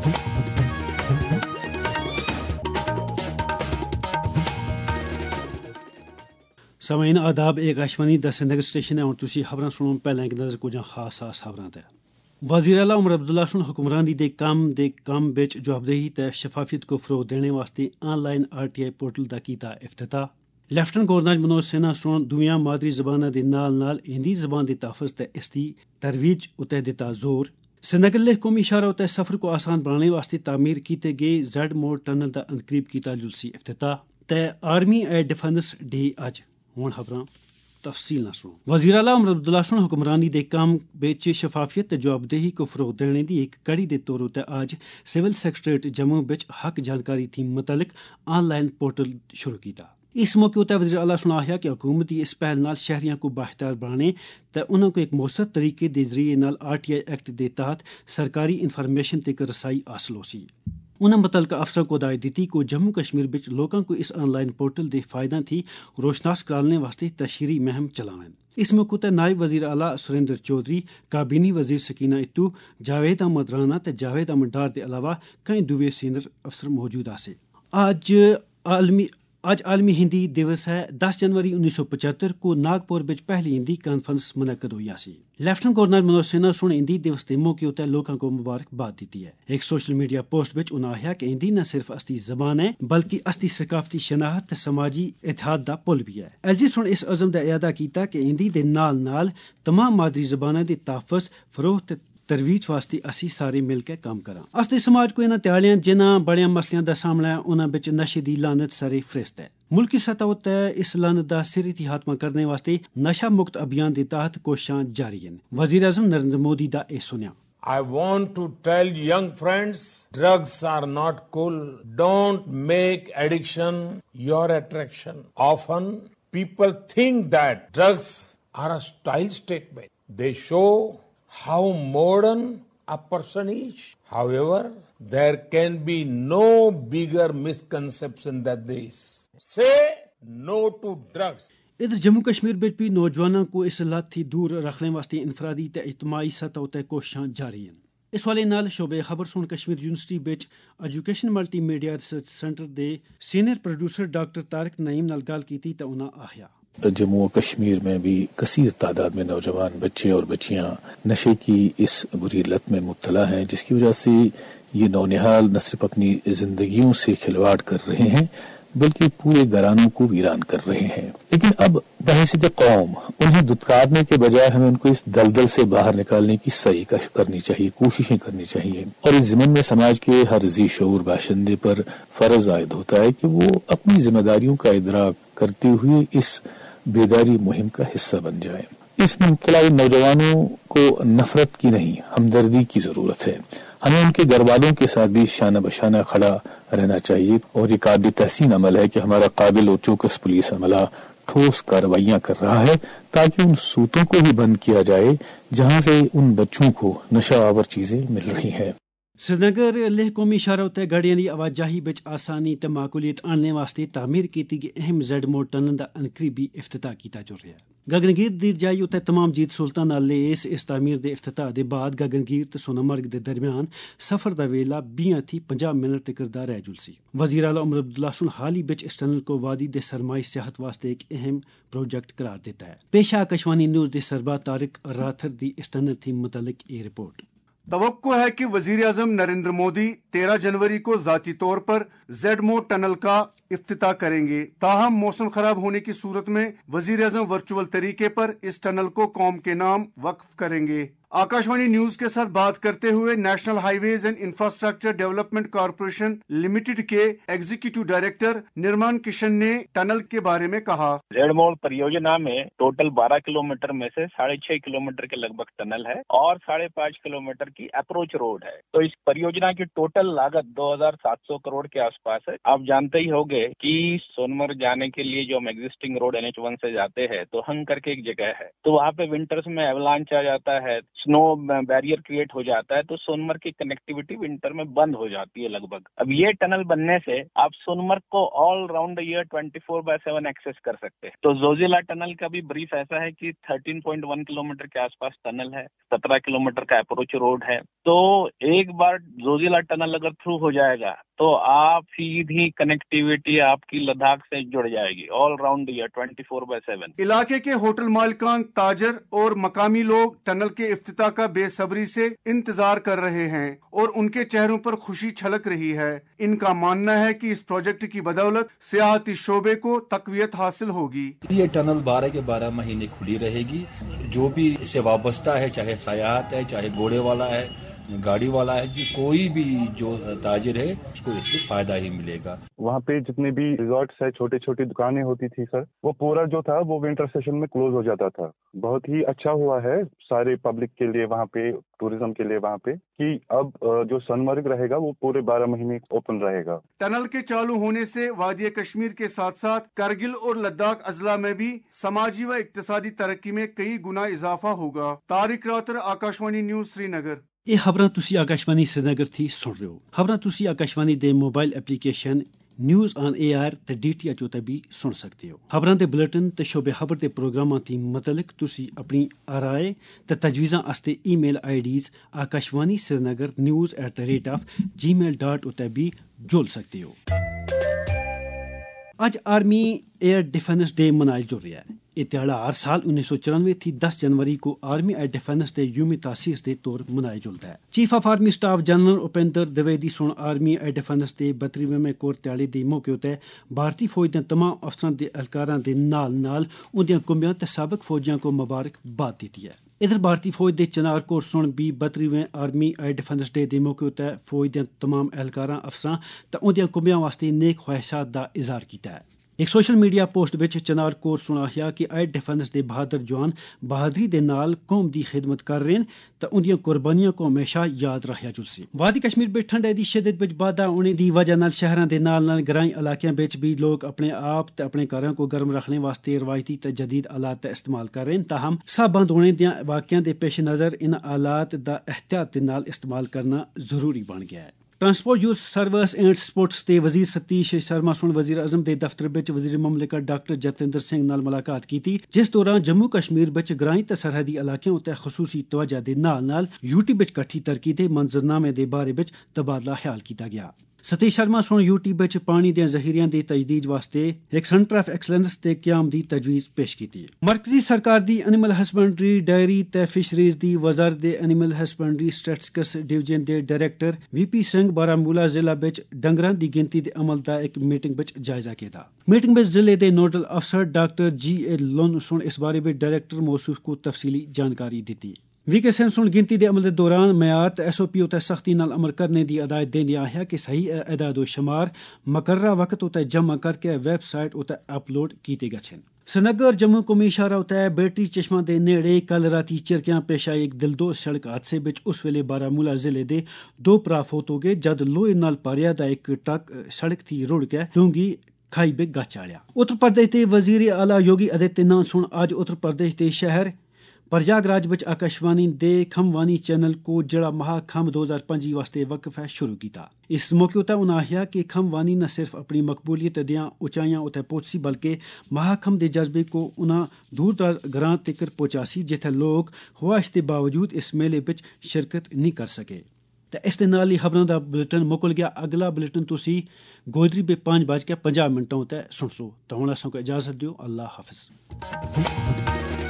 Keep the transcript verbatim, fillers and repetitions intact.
سامعین آداب، ایک آکاشوانی دا سرینگر سٹیشن ہے اور تسی خبراں سنو پہلے ایک نظر کچھ خاص خاص خبراں تے وزیر اعلیٰ عمر عبداللہ سن حکمرانی دے کام دے کام بچ جوابدہی تے شفافیت کو فروغ دینے واسطے online R T I portal دا کیتا افتتاح. لیفٹنٹ گورنر منوج سنہا سن دنیا مادری زباناں دے نال نال ہندی زبان دے تحفظ تے اس دی ترویج اتے دتا زور. سرینگر لیہ قومی اشارہ تے سفر کو آسان بنانے واسطے تعمیر کیتے گئے زیڈ موڈ ٹنل دا انقریب کیتا جلسی افتتاح. تے آرمی اے ڈیفنس ڈے اج ہوں خبراں تفصیل نہ سنو. وزیر اعلیٰ عمر عبداللہ سن حکمرانی دے کام بچ شفافیت تے جوابدہی کو فروغ دینے دی ایک کڑی دے طور تے آج سول سیکٹریٹ جموں بچ حق جانکاری تھی متعلق آن لائن پورٹل شروع کیتا. اس موقع تے وزیر اعلیٰ سن آخیا کہ حکومتی اس پہل نال شہریاں کو بااختیار بنانے تے انہاں کو ایک مؤثر طریقے دے ذریعے نال آر ٹی آئی ایکٹ دے تحت سرکاری انفارمیشن تک رسائی حاصل ہو سی. انہوں متعلقہ افسر کو ہدایت دیتی کو جموں کشمیر بچ لوگوں کو اس آن لائن پورٹل دے فائدہ تھی روشناس کرالنے واسطے تشہیری مہم چلائیں. اس موقع تے نائب وزیر اعلیٰ سریندر چودھری، کابینی وزیر سکینہ اتو، جاوید احمد رانا تے جاوید احمد ڈار دے علاوہ کئی دوے سینئر افسر موجود آسے. آج عالمی آج عالمی ہندی دیوس ہے. دس جنوری انیس سو پچہتر کو ناگپور بچ پہلی ہندی کانفرنس منعقد ہوئی سی. لیفٹنٹ گورنر منوج سنہا سن ہندی دیوس کے موقع تے لوگوں کو مبارکباد دیتی ہے. ایک سوشل میڈیا پوسٹ بچ انہوں نے کہا کہ ہندی نہ صرف استی زبان ہے بلکہ استی ثقافتی شناخت تے سماجی اتحاد دا پل بھی ہے. ایل جی سن اس عزم دا اعادہ کیتا کہ ہندی دے نال نال تمام مادری زبانوں دے تحفظ، فروغ تے ترویج واسطے اسی سارے مل کے کام کراں. استی سماج کو انہاں تیالیاں جنہاں بڑیاں مسلیاں دا سامنا ہے انہاں بچ نشے دی لعنت سر فہرست ہے. ملکی سطح تے اس لعنت دا سریتی خاتمہ کرنے واسطے نشہ مکت ابھیان دے تحت کوششاں جاری ہیں. وزیر اعظم نریندر مودی دا اے سنیا. I want to tell young friends, drugs are not cool. Don't make addiction your attraction. Often people think that drugs are a style statement. They show how modern a person is. However, there can be no bigger misconception than this. Say no to drugs. ادھر جموں کشمیر بچ بھی نوجوانوں کو اس لت تھی دور رکھنے واسطے انفرادی تے اجتماعی سطح تے کوششاں جاری ہیں. اس والے نال شعبے خبر سن کشمیر یونیورسٹی بچ education multimedia research centre دے senior producer doctor Tariq Naeem نال گل کیتی تے انہاں آخیا جموں و کشمیر میں بھی کثیر تعداد میں نوجوان بچے اور بچیاں نشے کی اس بری لت میں مبتلا ہیں، جس کی وجہ سے یہ نونہال نہ صرف اپنی زندگیوں سے کھلواڑ کر رہے ہیں بلکہ پورے گھرانوں کو ویران کر رہے ہیں. لیکن اب بحیثیت قوم انہیں دھتکارنے کے بجائے ہمیں ان کو اس دلدل سے باہر نکالنے کی صحیح کرنی چاہیے، کوششیں کرنی چاہیے. اور اس ضمن میں سماج کے ہر ذی شعور باشندے پر فرض عائد ہوتا ہے کہ وہ اپنی ذمہ داریوں کا ادراک کرتے ہوئے اس بیداری مہم کا حصہ بن جائے. اس میں مبتلا نوجوانوں کو نفرت کی نہیں، ہمدردی کی ضرورت ہے. ہمیں ان کے گھر والوں کے ساتھ بھی شانہ بشانہ کھڑا رہنا چاہیے. اور یہ قابل تحسین عمل ہے کہ ہمارا قابل اور چوکس پولیس عملہ ٹھوس کارروائیاں کر رہا ہے تاکہ ان صوتوں کو بھی بند کیا جائے جہاں سے ان بچوں کو نشہ آور چیزیں مل رہی ہیں. سرینگر لیہ قومی اشارہ تے گاڑیاں دی آواجاہی بچ آسانی تے معقولیت آننے واسطے تعمیر کیتی گئی اہم زیڈ موڈ ٹنل دا انقریبی افتتاح کیتا جا رہا ہے. گگنگیر دی جائی تے تمام جیت سہولتاں نال لیس اس تعمیر دے افتتاح دے بعد گگنگیر تے سونامرگ دے درمیان سفر دا ویلا بیاں تھی پنجا منٹ تک دا رہ جلسی. وزیر اعلیٰ عمر عبداللہ سن حال ہی بچ اس ٹنل کو وادی دے سرمائی سیاحت واسطے ایک اہم پروجیکٹ قرار دیتا ہے. پیش آکاشوانی نیوز دے سربراہ طارق راتھر دی اس ٹنل تھی متعلق یہ رپورٹ. توقع ہے کہ وزیر اعظم نریندر مودی تیرہ جنوری کو ذاتی طور پر زیڈ موڈ ٹنل کا افتتاح کریں گے. تاہم موسم خراب ہونے کی صورت میں وزیر اعظم ورچوئل طریقے پر اس ٹنل کو قوم کے نام وقف کریں گے. آکاشوانی نیوز کے ساتھ بات کرتے ہوئے national high ways and infrastructure development corporation limited کے ایگزیکٹو ڈائریکٹر نرمان کشن نے ٹنل کے بارے میں کہا. زیڈ موڈ پریوجنا میں ٹوٹل بارہ کلومیٹر میں سے ساڑھے چھ کلومیٹر کے لگ بھگ ٹنل ہے اور ساڑھے پانچ کلومیٹر کی اپروچ روڈ ہے. تو اس پریوجنا کی ٹوٹل لاگت دو ہزار سات سو کروڑ کے آس پاس ہے. آپ جانتے ہی ہوگے کہ سونمرگ جانے کے لیے جو ہم existing road N H one سے جاتے ہیں تو ہنگ کر کے ایک جگہ ہے، تو وہاں پہ ونٹرز میں ایولانچ آ جاتا ہے، سنو بیریئر کریٹ ہو جاتا ہے، تو سونمرگ کی کنیکٹیوٹی ونٹر میں بند ہو جاتی ہے لگ بھگ. اب یہ ٹنل بننے سے آپ سونمرگ کو all round year twenty four by seven access کر سکتے ہیں. تو زوزیلا ٹنل کا بھی بریف ایسا ہے کہ تھرٹین پوائنٹ ون کلومیٹر کے آس پاس ٹنل ہے، سترہ کلومیٹر کا اپروچ روڈ ہے. تو ایک بار زوزیلا ٹنل टनल अगर थ्रू हो जाएगा तो आप सीधी कनेक्टिविटी आपकी लद्दाख से जुड़ जाएगी all round year twenty four by seven. इलाके के होटल मालिकान, ताजर और मकामी लोग टनल के इफ्तिताह का बेसब्री से इंतजार कर रहे हैं और उनके चेहरों पर खुशी छलक रही है। इनका मानना है कि इस प्रोजेक्ट की बदौलत सियाहती शोबे को तकवीयत हासिल होगी। ये टनल बारह के बारह महीने खुली रहेगी। जो भी इससे वाबस्ता है, चाहे सयाहत है, चाहे घोड़े वाला है, गाड़ी वाला है, जी कोई भी जो ताजिर है उसको इससे फायदा ही मिलेगा। वहाँ पे जितने भी रिजॉर्ट्स है, छोटे छोटी दुकानें होती थी सर, वो पूरा जो था वो विंटर सेशन में क्लोज हो जाता था। बहुत ही अच्छा हुआ है सारे पब्लिक के लिए, वहाँ पे टूरिज्म के लिए वहाँ पे, कि अब जो सोनमर्ग रहेगा वो पूरे बारह महीने ओपन रहेगा। टनल के चालू होने से वादी कश्मीर के साथ साथ करगिल और लद्दाख अजला में भी समाजी व इक्तिसादी तरक्की में कई गुना इजाफा होगा। तारिक रातर, आकाशवाणी न्यूज, श्रीनगर। ਇਹ ਖਬਰਾਂ ਤੁਸੀਂ ਆਕਾਸ਼ਵਾਣੀ ਸ੍ਰੀਨਗਰ ਤੋਂ ਸੁਣ ਰਹੇ ਹੋ। ਖਬਰਾਂ ਤੁਸੀਂ ਆਕਾਸ਼ਵਾਣੀ ਦੇ mobile application news on AIR ਤੇ ਡੀਟੀਐਚ ਉਤੇ ਵੀ ਸੁਣ ਸਕਦੇ ਹੋ। ਖਬਰਾਂ ਦੇ ਬੁਲੇਟਿਨ ਤੇ ਸ਼ੋਬੇ ਖਬਰ ਦੇ ਪ੍ਰੋਗਰਾਮਾਂ ਦੀ ਮੁਤਲਕ ਤੁਸੀਂ ਆਪਣੀ ਆਰਾਏ ਤੇ ਤਜਵੀਜ਼ਾਂ ਵਾਸਤੇ email IDs Akashvani Srinagar news at the rate of gmail dot ਉਤੇ ਵੀ ਜੋੜ ਸਕਦੇ ਹੋ। ਅੱਜ ਆਰਮੀ एयर डिफेंस डे मनाया जा रहा है। ये त्यौहार हर साल उन्नीस सौ चौरानवे थी दस जनवरी को आर्मी एयर डिफेंस डे यूमी तासीस के तौर मनाया जाता है। Chief of army staff general Upendra Dwivedi सुन आर्मी एयर डिफेंस डे बत्तरीवें कोर त्याली के मौके उत्ते भारतीय फौज के तमाम अफसरां के एहलकारां के नाल नाल उन्दियां कुंबियां ते साबिक फौजियां को मुबारकबाद दी है। इधर भारतीय फौज के चनार कोर सुन भी बत्तरीवें आर्मी एयर डिफेंस डे के मौके उत्ते फौज के तमाम एहलकारां अफसरां ते उन्दियां कुंबियां वास्ते नेक ख्वाहिशात का इजहार किया है। एक सोशल मीडिया पोस्ट विच चनार कोर सुन आखिया कि एयर डिफेंस के बहादुर जवान बहादुरी के नाल कौम की खिदमत कर रहे हैं तो उनकी कुर्बानियों को हमेशा याद रखा जुलसी। वादी कश्मीर में ठंड की शिद्दत विच बाधा होने की वजह नाल शहरों के नाल नाल ग्रामीण इलाकों में भी लोग अपने आप ते अपने घरों को गर्म रखने वास्ते रवायती ते जदीद आलात का इस्तेमाल कर रहे हैं। ताहम सब बंद होने दियां वाक़ियां के पेश नज़र इन आलात का एहतियात के नाल इस्तेमाल करना जरूरी बन गया है। Transport youth service and sports के वजीर सतीश शर्मा सुन वजीर अजम के दफ्तर विच वजीर मुमलिकत डॉक्टर जतिंदर सिंह नाल मुलाकात की थी, जिस दौरान जम्मू कश्मीर विच ग्रामीण ते सरहदी इलाकों उत्ते खसूसी तवज्जो दे नाल नाल यूटी विच कट्ठी तरक्की दे मंजरनामे दे बारे विच तबादला ख्याल किया गया। सतीश शर्मा सुन यूटी विच पानी दे जहीरियां दी तजदीद वास्ते एक सेंटर ऑफ एक्सलेंस ते क्याम दी तजवीज़ पेश की। मरकजी सरकार दी एनिमल हस्बेंड्री डेयरी ते फिशरीज दी वजारत दे एनिमल हस्बेंड्री स्टैटिस्टिक्स डिवीजन दे डायरेक्टर वीपी सिंह बारामूला जिला विच डंगरां दी गिनती दे अमल दा एक मीटिंग विच जायजा कीता। मीटिंग विच जिले दे नोडल अफसर डॉक्टर जी ए लोन सुन इस बारे विच डायरेक्टर मौसूफ को तफसीली जानकारी दी। वीके सेन सुन गिनती के अमल के दौरान मैयार ते एस ओ पी उत्ते सख्ती नाल अमल करने की हदायत देने आया कि सही एदादो शुमार मकर्रा वक्त उत्ते जमा करके वैबसाइट उत्ते अपलोड किए गए हैं। श्रीनगर जम्मू कौमी इशारा उत्ते बेटी चश्मा के नेड़े कल राती चिरकियां पेश आई एक दिलदोज सड़क हादसे विच उस वेले बारामूला जिले के दो भरा फौत हो गए जद लोहे नाल भरिया दा एक ट्रक सड़क थी रुड़ के डूंगी खाई बे गा चाड़िया। उत्तर प्रदेश के वजीर आला योगी आदित्यनाथ सुन आज उत्तर प्रदेश के शहर प्रयागराज विच आकाशवाणी दे खमवानी चैनल को जड़ा महाखम दो हज़ार पंजी वास्ते वक्फ है शुरू किया। इस मौके उत्ते उन्हें आख्या कि खमवानी न सिर्फ अपनी मकबूलियत दियां ऊंचाइयां उत्ते पहुंची बल्कि महाखम के जज्बे को उन्हें दूर दराज ग्रां तक पहुंचासी जिथे लोग ख्वाहिश के बावजूद इस मेले विच शिरकत नहीं कर सके। तो इस दे नाल ही खबरों का बुलेटिन मुकल गया। अगला बुलेटिन तुसी गोदरी पे पाँच बज के पंजाह मिनटों उत्ते सुन सो। तो हुण असां को इजाजत दियो। अल्लाह हाफिज।